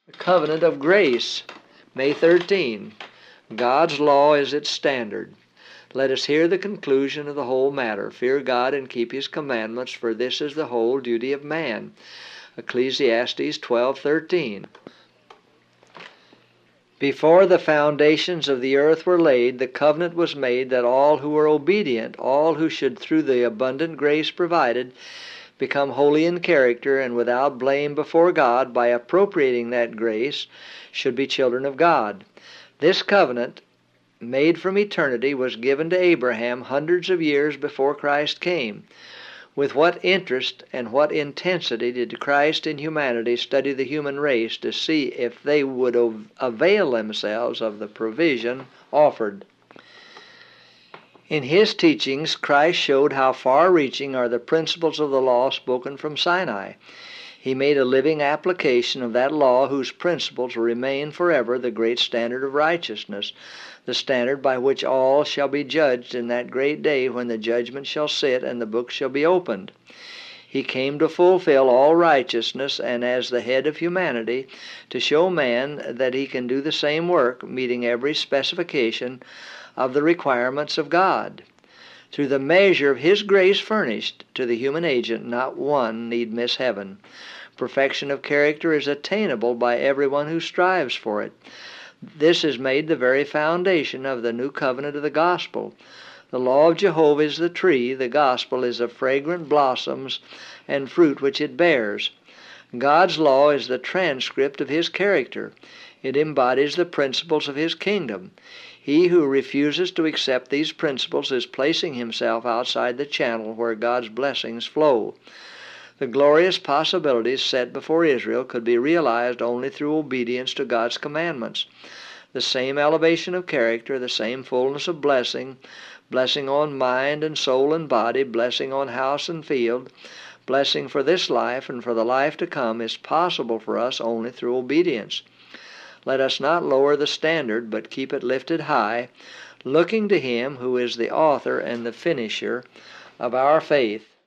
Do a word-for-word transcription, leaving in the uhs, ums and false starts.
The covenant of grace, May thirteenth. God's law is its standard. Let us hear the conclusion of the whole matter. Fear God and keep His commandments, for this is the whole duty of man. Ecclesiastes twelve thirteen. Before the foundations of the earth were laid, the covenant was made that all who were obedient, all who should through the abundant grace provided, become holy in character and without blame before God by appropriating that grace, should be children of God. This covenant, made from eternity, was given to Abraham hundreds of years before Christ came. With what interest and what intensity did Christ in humanity study the human race to see if they would avail themselves of the provision offered. In His teachings, Christ showed how far-reaching are the principles of the law spoken from Sinai. He made a living application of that law whose principles remain forever the great standard of righteousness, the standard by which all shall be judged in that great day when the judgment shall sit and the books shall be opened. He came to fulfill all righteousness and as the head of humanity to show man that he can do the same work, meeting every specification of the requirements of God. Through the measure of His grace furnished to the human agent, not one need miss heaven. Perfection of character is attainable by everyone who strives for it. This is made the very foundation of the new covenant of the gospel. The law of Jehovah is the tree, the gospel is the fragrant blossoms and fruit which it bears. God's law is the transcript of His character. It embodies the principles of His kingdom. He who refuses to accept these principles is placing himself outside the channel where God's blessings flow. The glorious possibilities set before Israel could be realized only through obedience to God's commandments. The same elevation of character, the same fullness of blessing, blessing on mind and soul and body, blessing on house and field, blessing for this life and for the life to come is possible for us only through obedience. Let us not lower the standard, but keep it lifted high, looking to Him who is the author and the finisher of our faith.